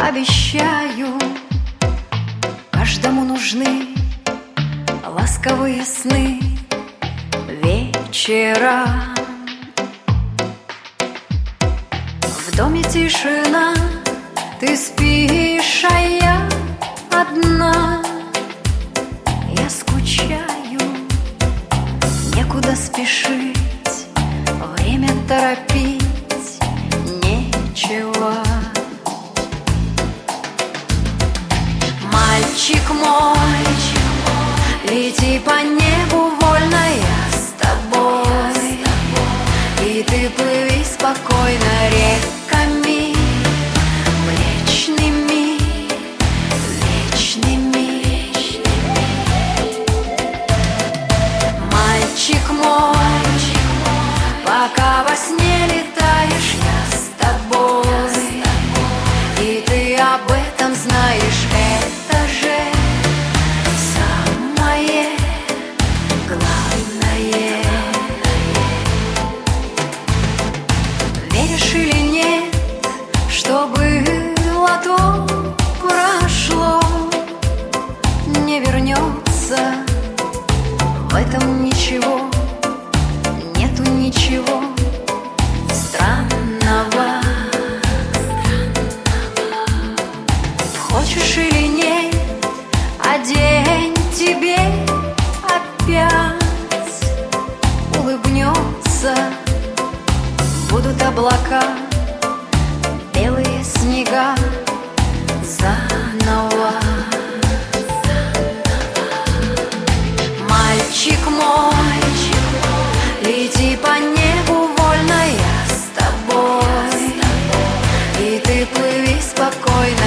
Обещаю, каждому нужны ласковые сны вечера. В доме тишина, ты спишь, а я одна. Я скучаю, некуда спешить, время торопить нечего. Мальчик мой, лети по небу вольно, я с тобой. И ты плыви спокойно реками млечными, вечными. Мальчик мой, пока во сне летаешь, я с тобой. И ты об этом знаешь, это же самое главное. Веришь или нет, что было, то прошло, не вернется. В этом ничего, нету ничего странного. Хочешь или нет, а день тебе опять улыбнется. Будут облака, белые снега заново. Мальчик мой, лети по небу вольно, я с тобой. И ты плыви спокойно